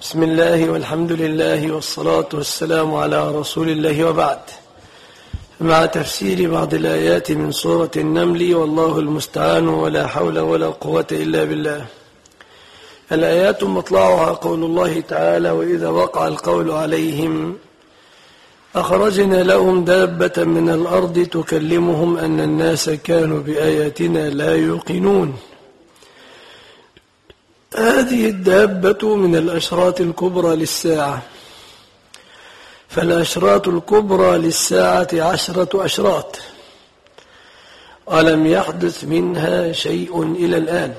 بسم الله والحمد لله والصلاة والسلام على رسول الله وبعد. مع تفسير بعض الآيات من سورة النمل والله المستعان ولا حول ولا قوة إلا بالله. الآيات مطلعها قول الله تعالى: وإذا وقع القول عليهم أخرجنا لهم دابة من الأرض تكلمهم أن الناس كانوا بآياتنا لا يوقنون. هذه الدابة من الأشراط الكبرى للساعة، فالأشراط الكبرى للساعة 10 أشراط، ولم يحدث منها شيء إلى الآن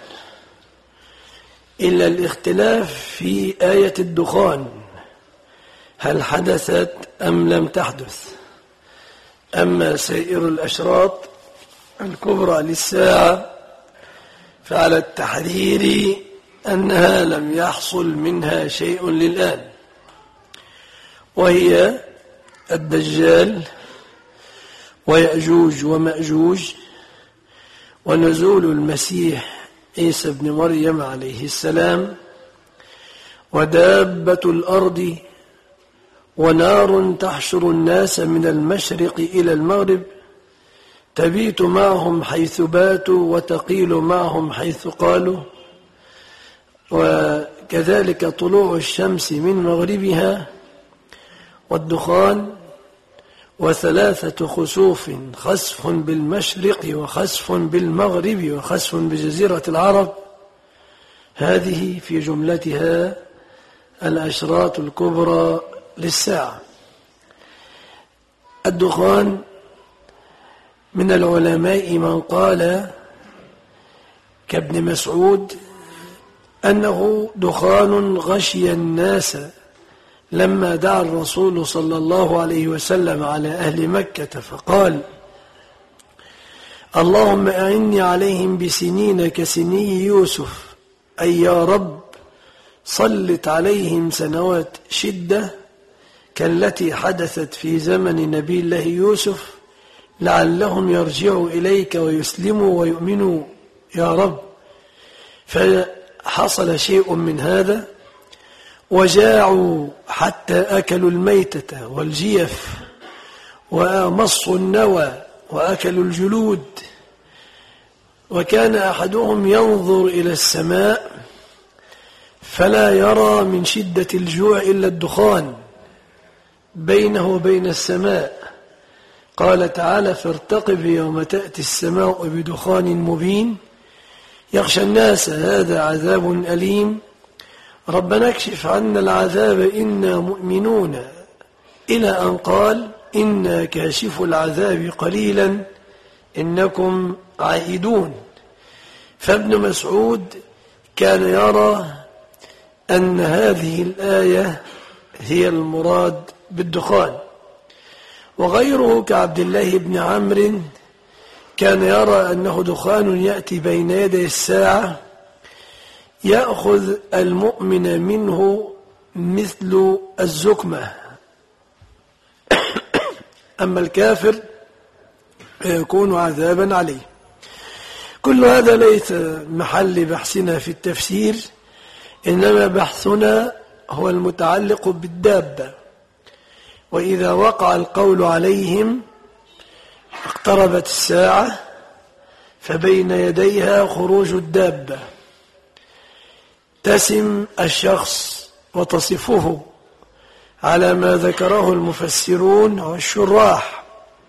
إلا الاختلاف في آية الدخان، هل حدثت أم لم تحدث. أما سائر الأشراط الكبرى للساعة فعلى التحرير أنها لم يحصل منها شيء للآن، وهي الدجال ويأجوج ومأجوج ونزول المسيح عيسى بن مريم عليه السلام ودابة الأرض ونار تحشر الناس من المشرق إلى المغرب تبيت معهم حيث باتوا وتقيل معهم حيث قالوا، وكذلك طلوع الشمس من مغربها والدخان وثلاثة خسوف، خسف بالمشرق وخسف بالمغرب وخسف بجزيرة العرب. هذه في جملتها الأشراط الكبرى للساعة. الدخان من العلماء من قال كابن مسعود أنه دخان غشي الناس لما دعا الرسول صلى الله عليه وسلم على أهل مكة فقال: اللهم أعني عليهم بسنين كسني يوسف، أي يا رب صلت عليهم سنوات شدة كالتي حدثت في زمن نبي الله يوسف لعلهم يرجعوا إليك ويسلموا ويؤمنوا يا رب. فحصل شيء من هذا، وجاعوا حتى أكلوا الميتة والجيف ومصوا النوى وأكلوا الجلود، وكان أحدهم ينظر إلى السماء فلا يرى من شدة الجوع إلا الدخان بينه وبين السماء. قال تعالى: فارتقب يوم تأتي السماء بدخان مبين يغشى الناس هذا عذاب أليم ربنا اكشف عنا العذاب إنا مؤمنون، إلى أن قال: إنا كاشف العذاب قليلا إنكم عائدون. فابن مسعود كان يرى أن هذه الآية هي المراد بالدخان، وغيره كعبد الله بن عمرو كان يرى أنه دخان يأتي بين يدي الساعة يأخذ المؤمن منه مثل الزكمة، أما الكافر فيكون عذابا عليه. كل هذا ليس محل بحثنا في التفسير، إنما بحثنا هو المتعلق بالدابة. وإذا وقع القول عليهم اقتربت الساعة فبين يديها خروج الدابة تسم الشخص وتصفه على ما ذكره المفسرون والشراح: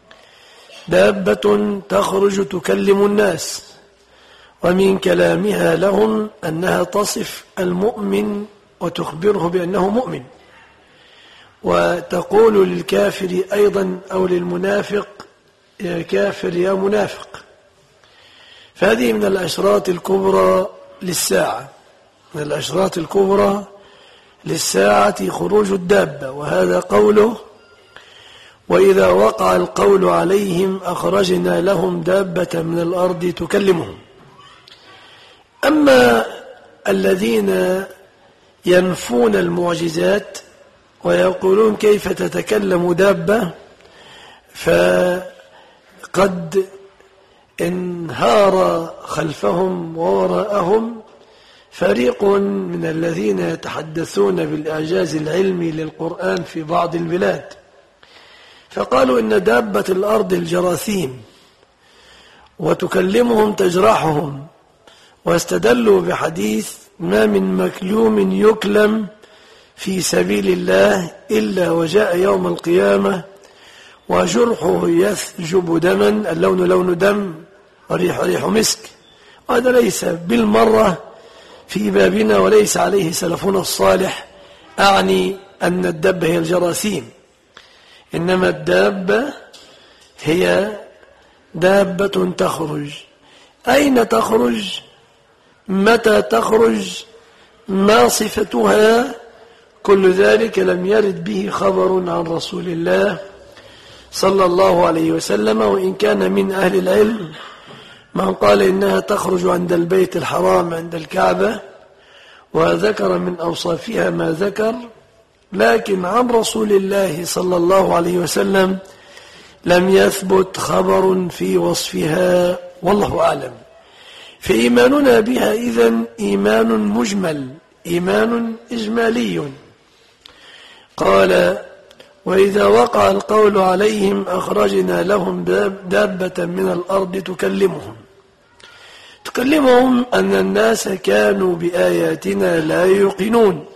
دابة تخرج تكلم الناس، ومن كلامها لهم أنها تصف المؤمن وتخبره بأنه مؤمن، وتقول للكافر أيضا أو للمنافق: يا كافر يا منافق. فهذه من الأشراط الكبرى للساعة، من الأشراط الكبرى للساعة خروج الدابة. وهذا قوله: وإذا وقع القول عليهم أخرجنا لهم دابة من الأرض تكلمهم. أما الذين ينفون المعجزات ويقولون كيف تتكلم دابة، فقد انهار خلفهم ووراءهم فريق من الذين يتحدثون بالإعجاز العلمي للقرآن في بعض البلاد، فقالوا إن دابة الأرض الجراثيم وتكلمهم تجرحهم، واستدلوا بحديث ما من مكلوم يكلم في سبيل الله إلا وجاء يوم القيامة وجرحه يثجب دما، اللون لون دم وريح ريح مسك. وهذا ليس بالمرة في بابنا وليس عليه سلفنا الصالح، أعني أن الدابة هي الجراثيم، إنما الدابة هي دابة تخرج. أين تخرج؟ متى تخرج؟ ما صفتها؟ كل ذلك لم يرد به خبر عن رسول الله صلى الله عليه وسلم، وإن كان من أهل العلم من قال إنها تخرج عند البيت الحرام عند الكعبة وذكر من أوصافها ما ذكر، لكن عن رسول الله صلى الله عليه وسلم لم يثبت خبر في وصفها، والله أعلم. فإيماننا بها إذن إيمان مجمل، إيمان إجمالي. قال: وإذا وقع القول عليهم أخرجنا لهم دابة من الأرض تكلمهم أن الناس كانوا بآياتنا لا يوقنون.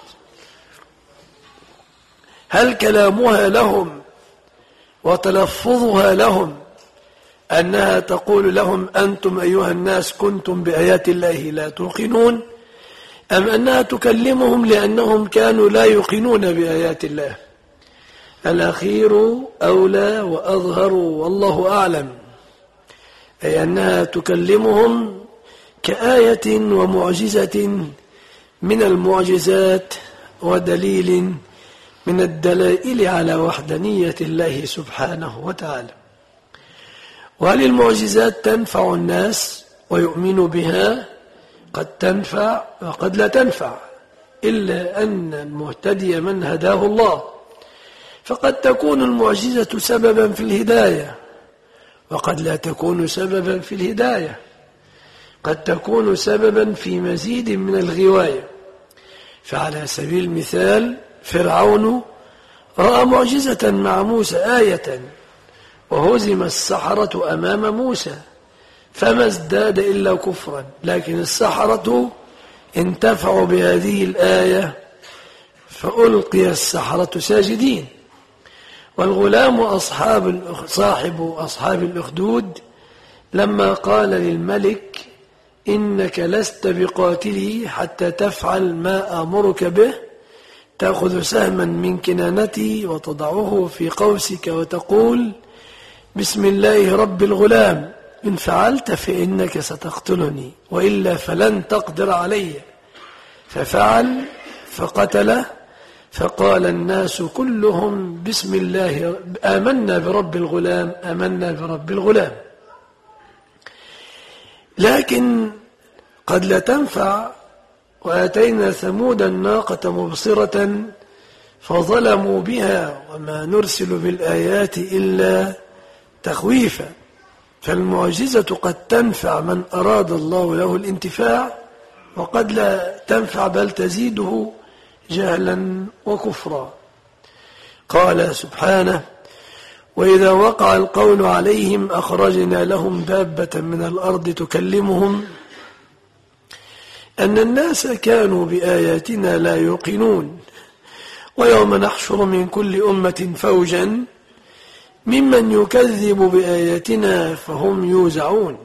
هل كلامها لهم وتلفظها لهم أنها تقول لهم أنتم أيها الناس كنتم بآيات الله لا توقنون، أم أنها تكلمهم لأنهم كانوا لا يوقنون بآيات الله؟ الأخير أولى وأظهر والله أعلم، أي أنها تكلمهم كآية ومعجزة من المعجزات ودليل من الدلائل على وحدانية الله سبحانه وتعالى. وهل المعجزات تنفع الناس ويؤمن بها؟ قد تنفع وقد لا تنفع، إلا أن المهتدي من هداه الله، فقد تكون المعجزة سببا في الهداية وقد لا تكون سببا في الهداية، قد تكون سببا في مزيد من الغواية. فعلى سبيل المثال فرعون رأى معجزة مع موسى آية، وهزم السحرة أمام موسى فما ازداد إلا كفرا، لكن السحرة انتفعوا بهذه الآية فألقي السحرة ساجدين. والغلام صاحب أصحاب الأخدود لما قال للملك إنك لست بقاتلي حتى تفعل ما آمرك به، تأخذ سهما من كنانتي وتضعه في قوسك وتقول بسم الله رب الغلام، إن فعلت فإنك ستقتلني وإلا فلن تقدر علي. ففعل فقتله، فقال الناس كلهم بسم الله آمنا برب الغلام آمنا برب الغلام. لكن قد لا تنفع. وآتينا ثمود الناقة مبصرة فظلموا بها وما نرسل بالآيات إلا تخويفا. فالمعجزة قد تنفع من أراد الله له الانتفاع، وقد لا تنفع بل تزيده جهلا وكفرا. قال سبحانه: وإذا وقع القول عليهم أخرجنا لهم دابة من الأرض تكلمهم أن الناس كانوا بآياتنا لا يوقنون، ويوم نحشر من كل أمة فوجا ممن يكذب بآياتنا فهم يوزعون.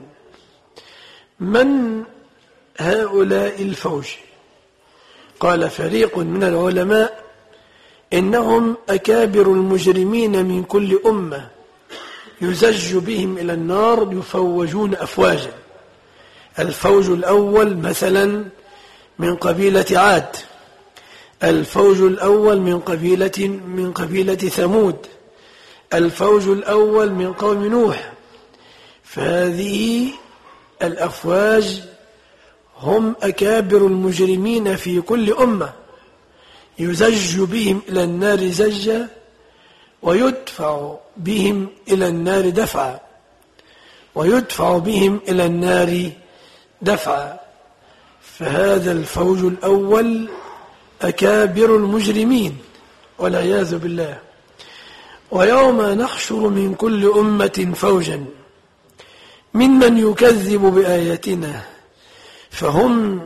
من هؤلاء الفوج؟ قال فريق من العلماء إنهم أكابر المجرمين من كل أمة يزج بهم إلى النار يفوجون أفواجا. الفوج الأول مثلا من قبيلة عاد، الفوج الأول من قبيلة ثمود، الفوج الأول من قوم نوح. فهذه الأفواج هم أكابر المجرمين في كل أمة، يزج بهم إلى النار زجا ويدفع بهم إلى النار دفعا، ويدفع بهم إلى النار دفعا. فهذا الفوج الأول أكابر المجرمين والعياذ بالله. ويوم نحشر من كل أمة فوجا ممن يكذب بآياتنا فهم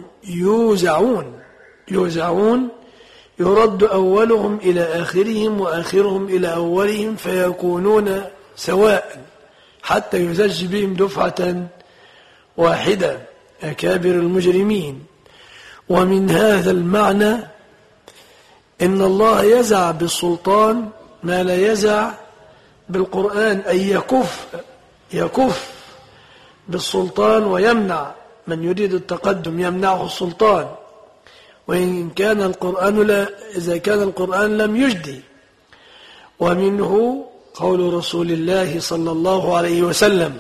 يوزعون يرد أولهم إلى آخرهم وآخرهم إلى أولهم فيكونون سواء حتى يزج بهم دفعة واحدة أكابر المجرمين. ومن هذا المعنى إن الله يزع بالسلطان ما لا يزع بالقرآن، أي يكف بالسلطان ويمنع من يريد التقدم، يمنعه السلطان وإن كان القرآن إذا كان القرآن لم يجدي. ومنه قول رسول الله صلى الله عليه وسلم: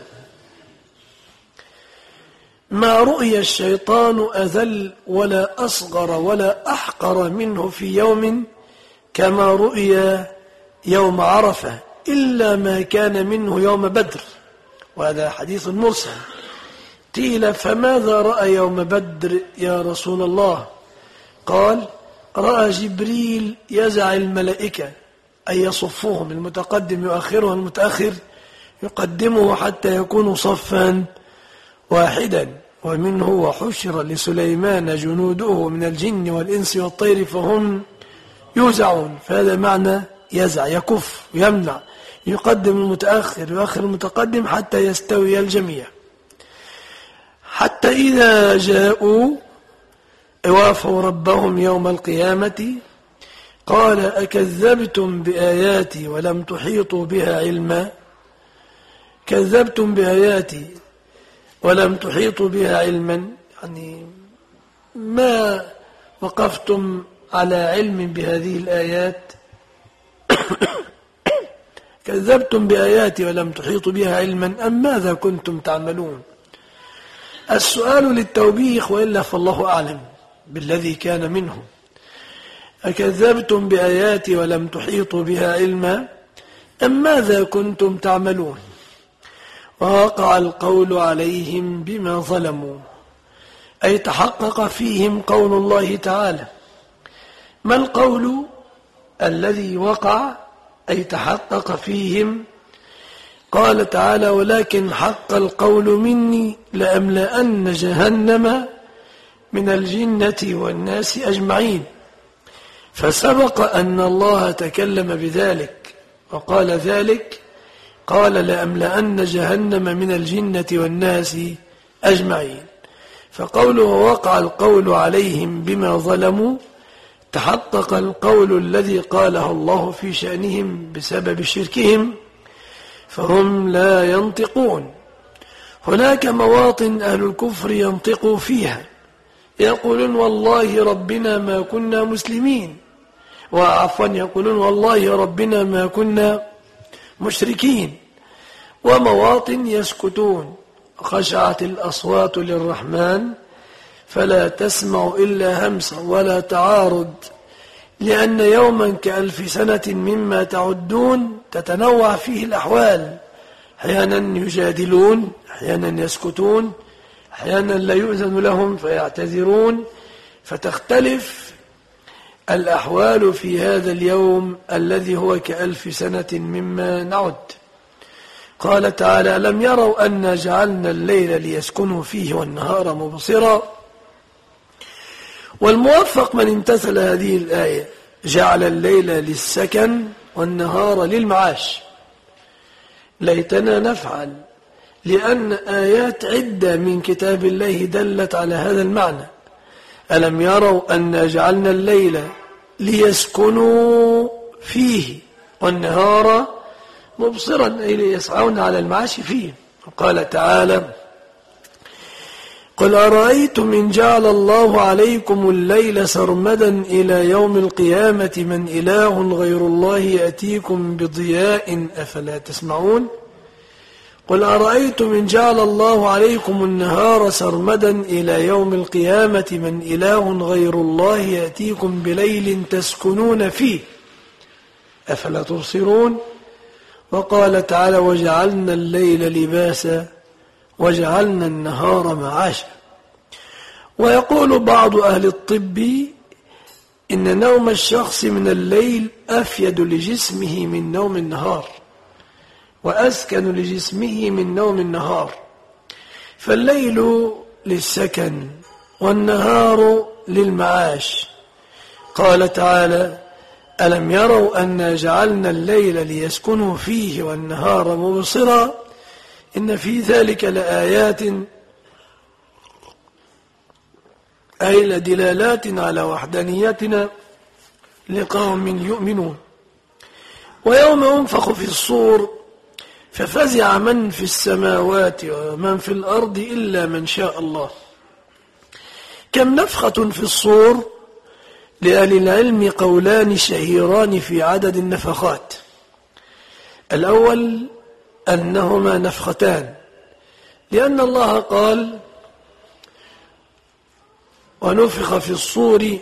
ما رؤي الشيطان أذل ولا أصغر ولا أحقر منه في يوم كما رؤي يوم عرفة إلا ما كان منه يوم بدر. وهذا حديث مرسل. قيل: فماذا رأى يوم بدر يا رسول الله؟ قال: رأى جبريل يزع الملائكة، أي يصفهم، المتقدم يؤخره، المتأخر يقدمه حتى يكون صفا واحدا. ومنه: وحشر لسليمان جنوده من الجن والإنس والطير فهم يوزعون. فهذا معنى يزع، يكف، يمنع، يقدم المتأخر يؤخر المتقدم حتى يستوي الجميع. حتى إذا جاءوا وافوا ربهم يوم القيامة قال: أكذبتم بآياتي ولم تحيطوا بها علما؟ كذبتم بآياتي ولم تحيطوا بها علما، يعني ما وقفتم على علم بهذه الآيات. كذبتم بآياتي ولم تحيطوا بها علما أم ماذا كنتم تعملون؟ السؤال للتوبيخ، وإلا فالله أعلم بالذي كان منه. أكذبتم بآياتي ولم تحيطوا بها علما أم ماذا كنتم تعملون؟ ووقع القول عليهم بما ظلموا، أي تحقق فيهم قول الله تعالى. ما القول الذي وقع أي تحقق فيهم؟ قال تعالى: ولكن حق القول مني لأملأن جهنم من الجنة والناس أجمعين. فسبق أن الله تكلم بذلك وقال ذلك، قال: لأملأن جهنم من الجنة والناس أجمعين. فقوله وقع القول عليهم بما ظلموا، تحقق القول الذي قاله الله في شأنهم بسبب شركهم فهم لا ينطقون. هناك مواطن أهل الكفر ينطقوا فيها، يقولون والله ربنا ما كنا مسلمين، يقولون والله ربنا ما كنا مشركين. ومواطن يسكتون، خشعت الأصوات للرحمن فلا تسمع إلا همسا ولا تعارض، لأن يوما كألف سنة مما تعدون تتنوع فيه الأحوال، أحيانا يجادلون، أحيانا يسكتون، أحيانا لا يؤذن لهم فيعتذرون، فتختلف الأحوال في هذا اليوم الذي هو كألف سنة مما نعد. قال تعالى: ألم يروا أنا جعلنا الليل ليسكنوا فيه والنهار مبصرا. والموفق من امتثل هذه الآية، جعل الليل للسكن والنهار للمعاش. ليتنا نفعل، لأن آيات عدة من كتاب الله دلت على هذا المعنى. ألم يروا أنا جعلنا الليل ليسكنوا فيه والنهار مبصرا، أي ليسعون على المعاش فيه. وقال تعالى: قل أرأيتم إن جعل الله عليكم الليل سرمدا إلى يوم القيامة من إله غير الله يأتيكم بضياء أفلا تسمعون. قل أرأيتم إن جعل الله عليكم النهار سرمدا إلى يوم القيامة من إله غير الله يأتيكم بليل تسكنون فيه أفلا تبصرون. وقال تعالى: وجعلنا الليل لباسا وجعلنا النهار معاشا. ويقول بعض أهل الطب إن نوم الشخص من الليل أفيد لجسمه من نوم النهار وأسكن لجسمه من نوم النهار، فالليل للسكن والنهار للمعاش. قال تعالى: ألم يروا أنا جعلنا الليل ليسكنوا فيه والنهار مبصرا إن في ذلك لآيات أي لدلالات على وحدانيتنا لقوم يؤمنون. ويوم ينفخ في الصور ففزع من في السماوات ومن في الأرض إلا من شاء الله. كم نفخة في الصور؟ لأهل العلم قولان شهيران في عدد النفخات. الأول أنهما نفختان، لأن الله قال: ونفخ في الصور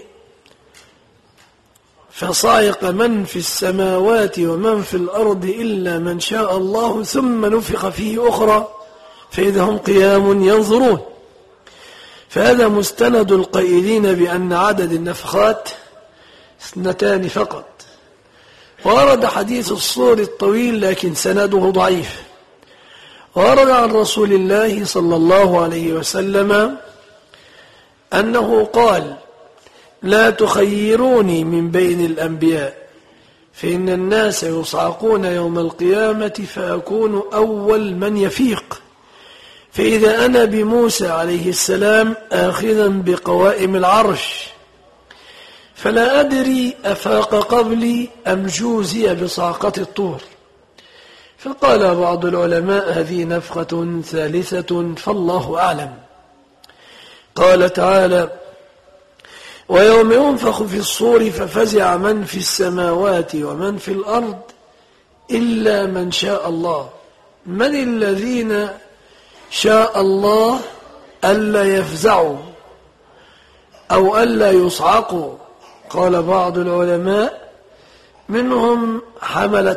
فصعق من في السماوات ومن في الأرض إلا من شاء الله ثم نفخ فيه أخرى فإذا هم قيام ينظرون. فهذا مستند القائلين بأن عدد النفخات 2 فقط. ورد حديث الصور الطويل لكن سنده ضعيف. ورد عن رسول الله صلى الله عليه وسلم أنه قال: لا تخيروني من بين الأنبياء فإن الناس يصعقون يوم القيامة فأكون أول من يفيق، فإذا أنا بموسى عليه السلام آخذا بقوائم العرش فلا أدري أفاق قبلي أم جوزي بصعقة الطور. فقال بعض العلماء: هذه نفخة ثالثة فالله أعلم. قال تعالى: ويوم ينفخ في الصور ففزع من في السماوات ومن في الأرض إلا من شاء الله. من الذين شاء الله ألا يفزعوا أو ألا يصعقوا؟ قال بعض العلماء: منهم حملة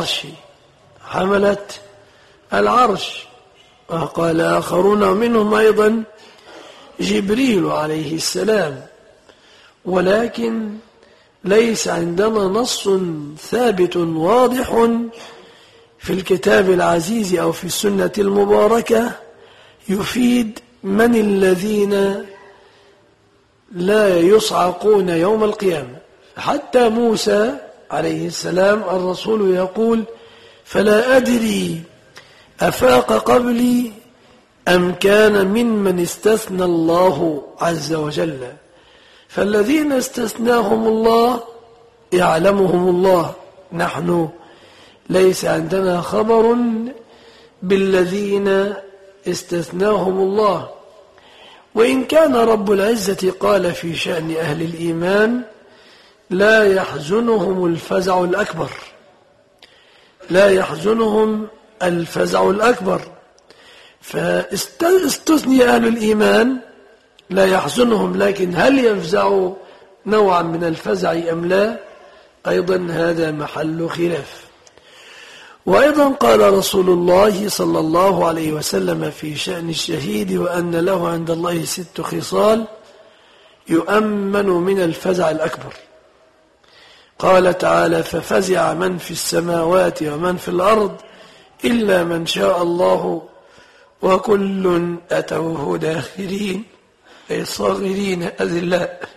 العرش، وقال آخرون منهم أيضا جبريل عليه السلام. ولكن ليس عندنا نص ثابت واضح في الكتاب العزيز أو في السنة المباركة يفيد من الذين لا يصعقون يوم القيامة. حتى موسى عليه السلام الرسول يقول: فلا أدري أفاق قبلي أم كان ممن استثنى الله عز وجل. فالذين استثناهم الله يعلمهم الله، نحن ليس عندنا خبر بالذين استثناهم الله. وإن كان رب العزة قال في شأن أهل الإيمان: لا يحزنهم الفزع الأكبر، فاستثني أهل الإيمان لا يحزنهم، لكن هل يفزعوا نوعا من الفزع أم لا؟ أيضا هذا محل خلاف. وأيضا قال رسول الله صلى الله عليه وسلم في شأن الشهيد: وأن له عند الله 6 خصال يؤمن من الفزع الأكبر. قال تعالى: ففزع من في السماوات ومن في الأرض إلا من شاء الله وكل أتوه داخرين، أي صاغرين أذلاء،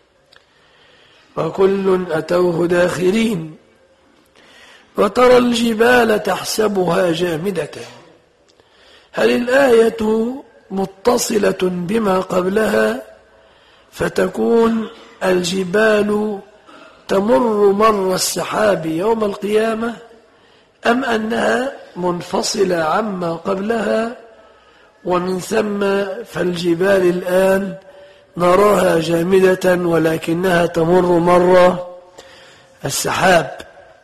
وكل أتوه داخرين. وترى الجبال تحسبها جامدة. هل الآية متصلة بما قبلها فتكون الجبال تمر مر السحاب يوم القيامة، أم أنها منفصلة عما قبلها ومن ثم فالجبال الآن نراها جامدة ولكنها تمر مر السحاب؟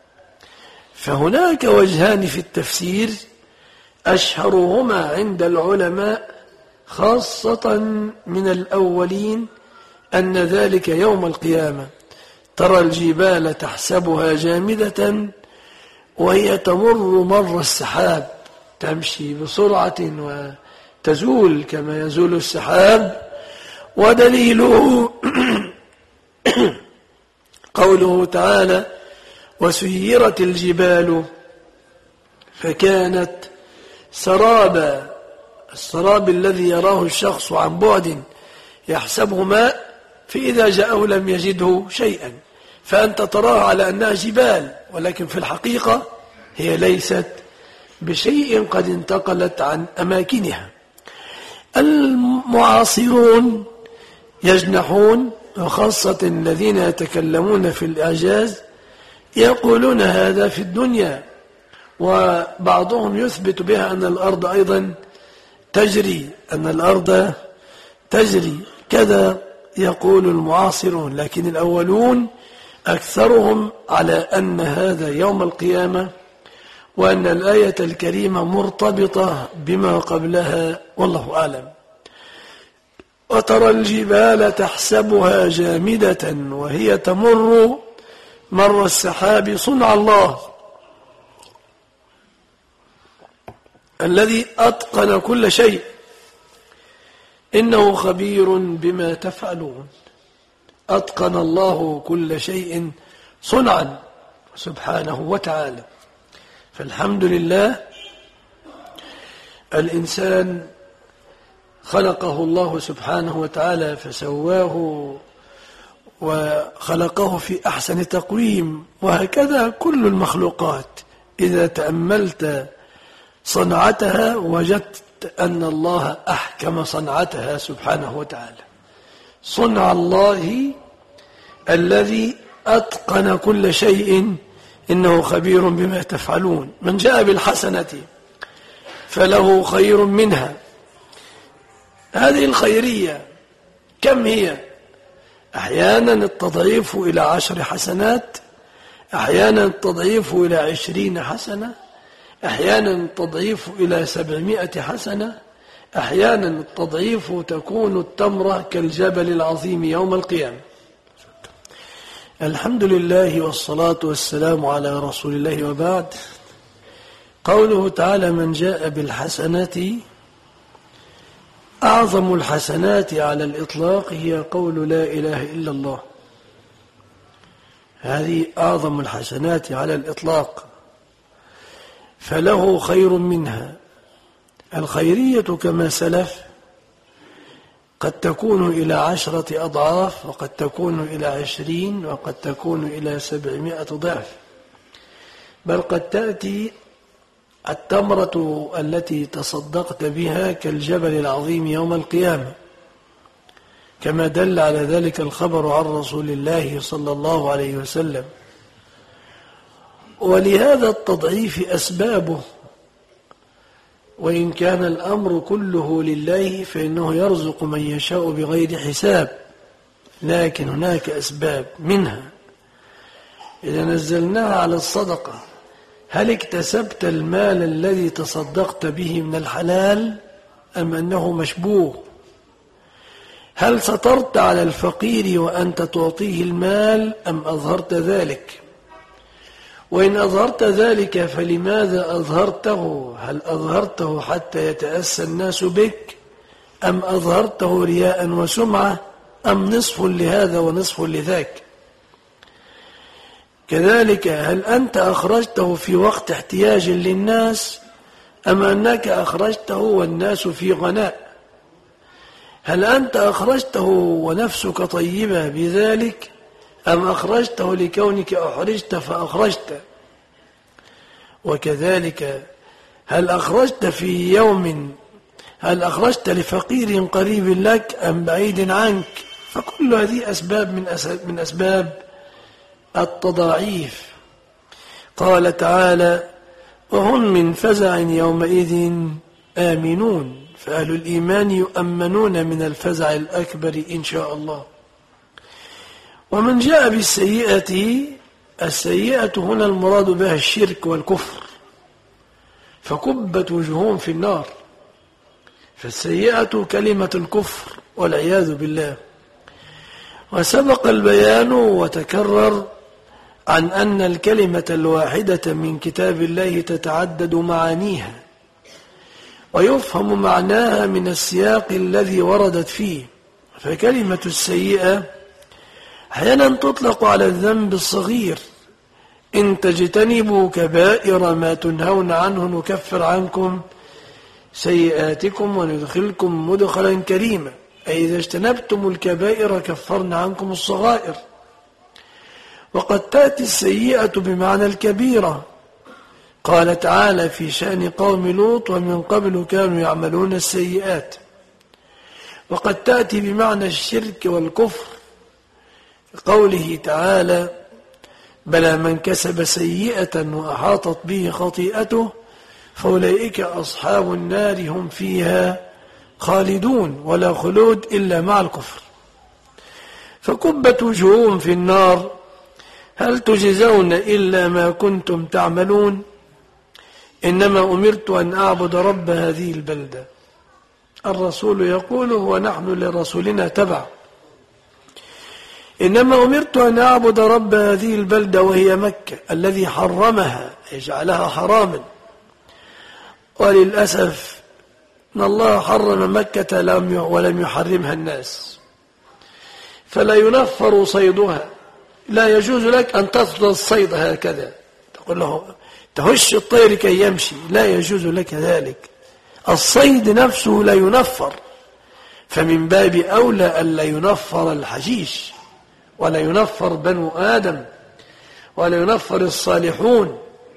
فهناك وجهان في التفسير، أشهرهما عند العلماء خاصة من الأولين أن ذلك يوم القيامة. ترى الجبال تحسبها جامدة وهي تمر مر السحاب، تمشي بسرعة وتزول كما يزول السحاب، ودليله قوله تعالى: وسيرت الجبال فكانت سرابا. السراب الذي يراه الشخص عن بعد يحسبه ماء، فإذا جاءه لم يجده شيئا، فأنت تراها على أنها جبال، ولكن في الحقيقة هي ليست بشيء، قد انتقلت عن أماكنها. المعاصرون يجنحون، وخاصة الذين يتكلمون في الإعجاز يقولون هذا في الدنيا، وبعضهم يثبت بها أن الأرض أيضا تجري، أن الأرض تجري، كذا يقول المعاصرون. لكن الأولون أكثرهم على أن هذا يوم القيامة، وأن الآية الكريمة مرتبطة بما قبلها، والله أعلم. وترى الجبال تحسبها جامدة وهي تمر مر السحاب، صنع الله الذي أتقن كل شيء، إنه خبير بما تفعلون. أتقن الله كل شيء صنعا سبحانه وتعالى. فالحمد لله، الإنسان خلقه الله سبحانه وتعالى فسواه وخلقه في أحسن تقويم، وهكذا كل المخلوقات إذا تأملت صنعتها وجدت أن الله أحكم صنعتها سبحانه وتعالى. صنع الله الذي أتقن كل شيء، إنه خبير بما تفعلون. من جاء بالحسنة فله خير منها. هذه الخيرية كم هي؟ أحيانا التضعيف إلى 10 حسنات، أحيانا التضعيف إلى 20 حسنة، أحيانا التضعيف إلى 700 حسنة، أحيانا التضعيف تكون التمرة كالجبل العظيم يوم القيامة. الحمد لله والصلاة والسلام على رسول الله، وبعد. قوله تعالى: من جاء بالحسنة، أعظم الحسنات على الإطلاق هي قول لا إله إلا الله. هذه أعظم الحسنات على الإطلاق، فله خير منها. الخيرية كما سلف قد تكون إلى 10 أضعاف، وقد تكون إلى 20، وقد تكون إلى 700 ضعف، بل قد تأتي التمرة التي تصدقت بها كالجبل العظيم يوم القيامة، كما دل على ذلك الخبر عن رسول الله صلى الله عليه وسلم. ولهذا التضعيف أسبابه، وإن كان الأمر كله لله فإنه يرزق من يشاء بغير حساب، لكن هناك أسباب منها. إذا نزلناها على الصدقة، هل اكتسبت المال الذي تصدقت به من الحلال أم أنه مشبوه؟ هل سترت على الفقير وأنت تعطيه المال أم أظهرت ذلك؟ وإن أظهرت ذلك فلماذا أظهرته؟ هل أظهرته حتى يتأسى الناس بك أم أظهرته رياء وسمعة أم نصف لهذا ونصف لذاك؟ كذلك هل أنت أخرجته في وقت احتياج للناس أم أنك أخرجته والناس في غناء؟ هل أنت أخرجته ونفسك طيبة بذلك أم أخرجته لكونك أحرجت فأخرجت؟ وكذلك هل أخرجت في يوم، هل أخرجت لفقير قريب لك أم بعيد عنك؟ فكل هذه أسباب من أسباب التضاعيف. قال تعالى: وهم من فزع يومئذ آمنون. فأهل الإيمان يؤمنون من الفزع الأكبر إن شاء الله. ومن جاء بالسيئة، السيئة هنا المراد بها الشرك والكفر، فكبت وجوههم في النار. فالسيئة كلمة الكفر والعياذ بالله. وسبق البيان وتكرر عن أن الكلمة الواحدة من كتاب الله تتعدد معانيها، ويفهم معناها من السياق الذي وردت فيه. فكلمة السيئة أحيانا تطلق على الذنب الصغير. إن تجتنبوا كبائر ما تنهون عنه نكفر عنكم سيئاتكم وندخلكم مدخلا كريما، أي إذا اجتنبتم الكبائر كفرنا عنكم الصغائر. وقد تأتي السيئة بمعنى الكبيرة، قال تعالى في شأن قوم لوط ومن قبل كانوا يعملون السيئات. وقد تأتي بمعنى الشرك والكفر، قوله تعالى بلى من كسب سيئة وأحاطت به خطيئته فأولئك أصحاب النار هم فيها خالدون، ولا خلود إلا مع الكفر. فكبت وجوههم في النار هل تجزون إلا ما كنتم تعملون إنما أمرت أن أعبد رب هذه البلدة. الرسول يقول ونحن لرسولنا تبع. إنما أمرت أن أعبد رب هذه البلدة وهي مكة الذي حرمها يجعلها حراما. وللأسف أن الله حرم مكة ولم يحرمها الناس، فلا ينفر صيدها. لا يجوز لك أن تصيد الصيد هكذا تقول له تهش الطير كي يمشي، لا يجوز لك ذلك. الصيد نفسه لا ينفر، فمن باب أولى أن لا ينفر الحشيش ولا ينفر بنو آدم ولا ينفر الصالحون.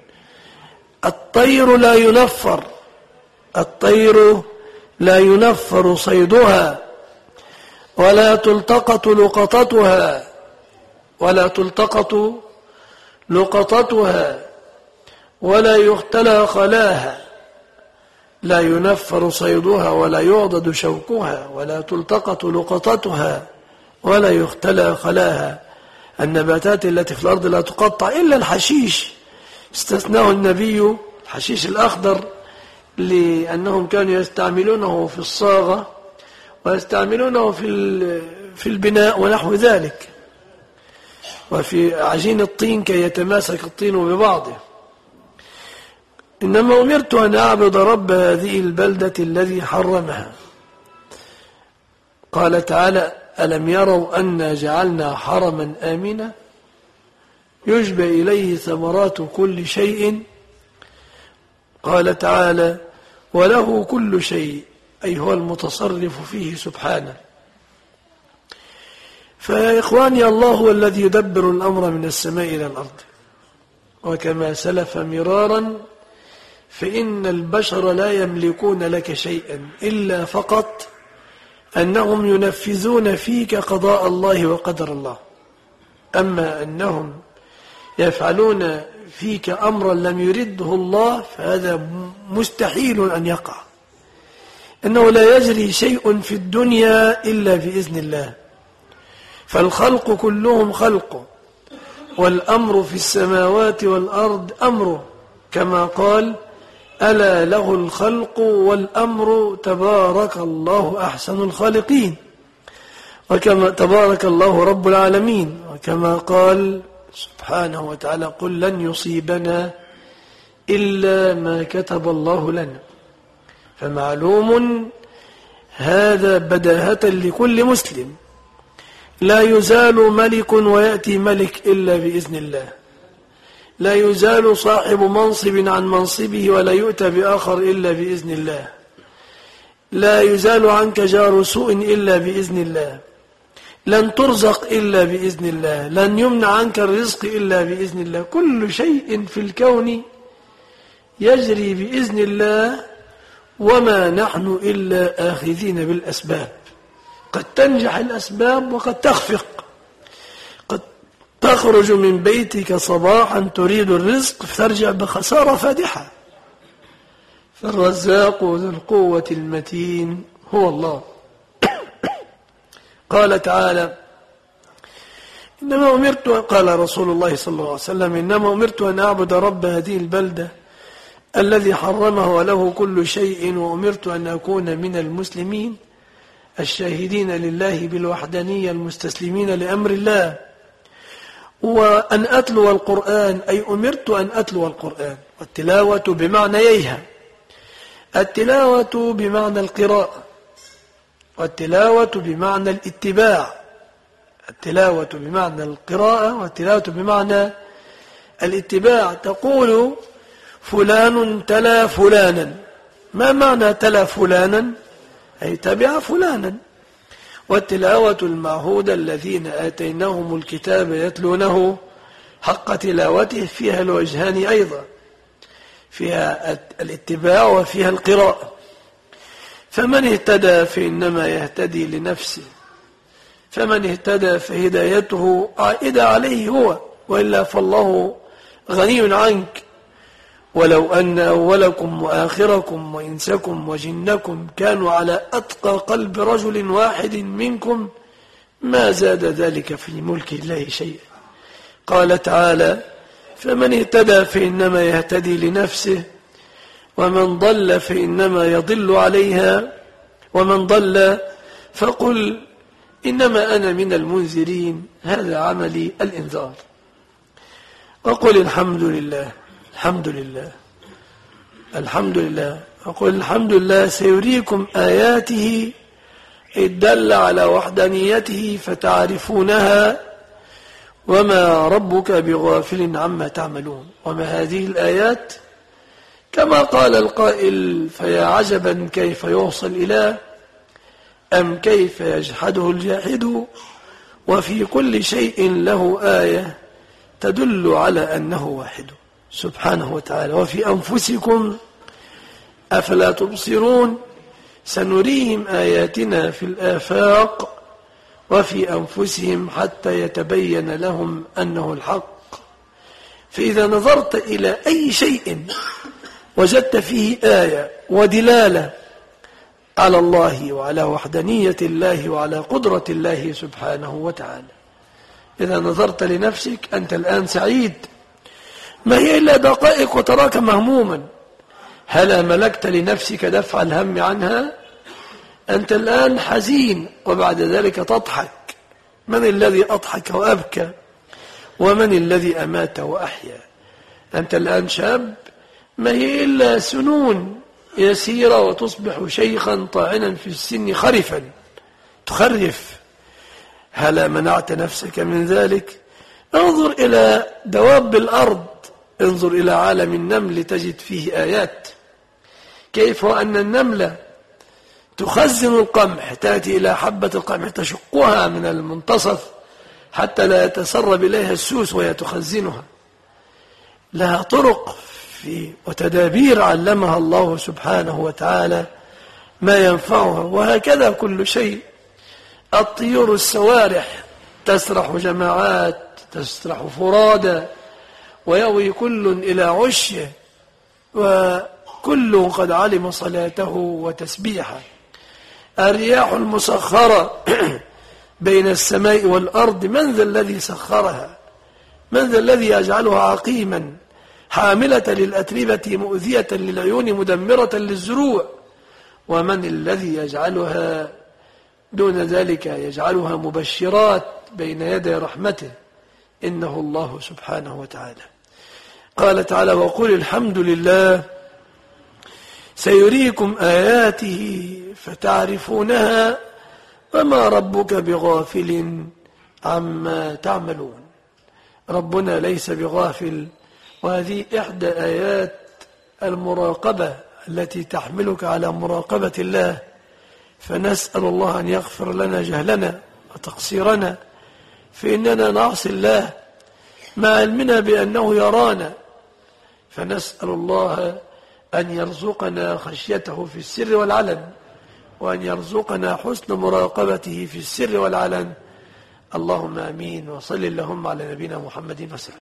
الطير لا ينفر، الطير لا ينفر صيدها ولا تلتقط لقطتها ولا يختلى خلاها. لا ينفر صيدها ولا يعضد شوكها ولا تلتقط لقطتها ولا يختلى خلاها. النباتات التي في الأرض لا تقطع إلا الحشيش، استثناه النبي الحشيش الأخضر لأنهم كانوا يستعملونه في الصاغة ويستعملونه في البناء ونحو ذلك، وفي عجين الطين كي يتماسك الطين ببعضه. إنما أمرت أن أعبد رب هذه البلدة الذي حرمها. قال تعالى ألم يروا أنا جعلنا حرما آمنا يجبى إليه ثمرات كل شيء. قال تعالى وله كل شيء، أي هو المتصرف فيه سبحانه. فيا إخواني الله هو الذي يدبر الأمر من السماء إلى الأرض، وكما سلف مرارا فإن البشر لا يملكون لك شيئا إلا فقط أنهم ينفذون فيك قضاء الله وقدر الله. أما أنهم يفعلون فيك أمرا لم يرده الله فهذا مستحيل أن يقع. إنه لا يجري شيء في الدنيا إلا بإذن الله، فالخلق كلهم خلقه، والأمر في السماوات والأرض أمره، كما قال ألا له الخلق والأمر تبارك الله أحسن الخالقين، وكما تبارك الله رب العالمين، وكما قال سبحانه وتعالى قل لن يصيبنا إلا ما كتب الله لنا. فمعلوم هذا بداهة لكل مسلم لا يزال ملك ويأتي ملك إلا بإذن الله، لا يزال صاحب منصب عن منصبه ولا يؤتى بآخر إلا بإذن الله، لا يزال عنك جار سوء إلا بإذن الله، لن ترزق إلا بإذن الله، لن يمنع عنك الرزق إلا بإذن الله. كل شيء في الكون يجري بإذن الله، وما نحن إلا آخذين بالأسباب. قد تنجح الأسباب وقد تخفق، قد تخرج من بيتك صباحا تريد الرزق فترجع بخسارة فادحة. فالرزاق ذو القوة المتين هو الله. قال تعالى إنما أمرت، قال رسول الله صلى الله عليه وسلم إنما أمرت أن أعبد رب هذه البلدة الذي حرمه وله كل شيء، وأمرت أن أكون من المسلمين الشاهدين لله بالوحدانية المستسلمين لأمر الله، وأن أتلو القرآن، أي أمرت أن أتلو القرآن. والتلاوة بمعنييها، التلاوة بمعنى القراءة، والتلاوة بمعنى الاتباع، التلاوة بمعنى القراءة، والتلاوة بمعنى الاتباع. تقول فلان تلا فلانا، ما معنى تلا فلانا؟ أي تبع فلانا. والتلاوة المعهودة الذين آتيناهم الكتاب يتلونه حق تلاوته فيها الوجهان أيضا، فيها الاتباع وفيها القراءة. فمن اهتدى فإنما يهتدي لنفسه، فمن اهتدى فهدايته عائدة عليه هو، وإلا فالله غني عنك. ولو أن أولكم وآخركم وإنسكم وجنكم كانوا على أتقى قلب رجل واحد منكم ما زاد ذلك في ملك الله شيئا. قال تعالى: فمن اهتدى فإنما يهتدي لنفسه ومن ضل فإنما يضل عليها ومن ضل فقل إنما أنا من المنذرين، هذا عملي الإنذار. وقل الحمد لله، الحمد لله، الحمد لله. وقل الحمد لله سيريكم آياته الدل على وحدانيته فتعرفونها وما ربك بغافل عما تعملون. وما هذه الآيات؟ كما قال القائل: فيا عجبا كيف يوصل إله أم كيف يجحده الجاحد، وفي كل شيء له آية تدل على أنه واحد سبحانه وتعالى. وفي أنفسكم أفلا تبصرون سنريهم آياتنا في الآفاق وفي أنفسهم حتى يتبين لهم أنه الحق. فإذا نظرت إلى أي شيء وجدت فيه آية ودلالة على الله وعلى وحدانية الله وعلى قدرة الله سبحانه وتعالى. إذا نظرت لنفسك أنت الآن سعيد، ما هي إلا دقائق وتراك مهموما. هلا ملكت لنفسك دفع الهم عنها؟ أنت الآن حزين وبعد ذلك تضحك. من الذي أضحك وأبكى؟ ومن الذي أمات وأحيا؟ أنت الآن شاب، ما هي إلا سنون يسيرة وتصبح شيخا طاعنا في السن خرفا تخرف. هلا منعت نفسك من ذلك؟ انظر إلى دواب الأرض، انظر إلى عالم النمل تجد فيه آيات. كيف أن النملة تخزن القمح، تأتي إلى حبة القمح تشقها من المنتصف حتى لا يتسرب إليها السوس وهي تخزنها. لها طرق وتدابير علمها الله سبحانه وتعالى ما ينفعها. وهكذا كل شيء. الطيور السوارح تسرح جماعات، تسرح فرادى، ويأوي كل إلى عشه، وكل قد علم صلاته وتسبيحه. الرياح المسخرة بين السماء والأرض، من ذا الذي سخرها؟ من ذا الذي يجعلها عقيما حاملة للأتربة مؤذية للعيون مدمرة للزروع؟ ومن الذي يجعلها دون ذلك يجعلها مبشرات بين يدي رحمته؟ إنه الله سبحانه وتعالى. قال تعالى: وقل الحمد لله سيريكم آياته فتعرفونها وما ربك بغافل عما تعملون. ربنا ليس بغافل، وهذه إحدى آيات المراقبة التي تحملك على مراقبة الله. فنسأل الله أن يغفر لنا جهلنا وتقصيرنا، فإننا نعصي الله مع علمنا بأنه يرانا. فنسأل الله أن يرزقنا خشيته في السر والعلن، وأن يرزقنا حسن مراقبته في السر والعلن. اللهم آمين. وصل اللهم على نبينا محمد وسلم.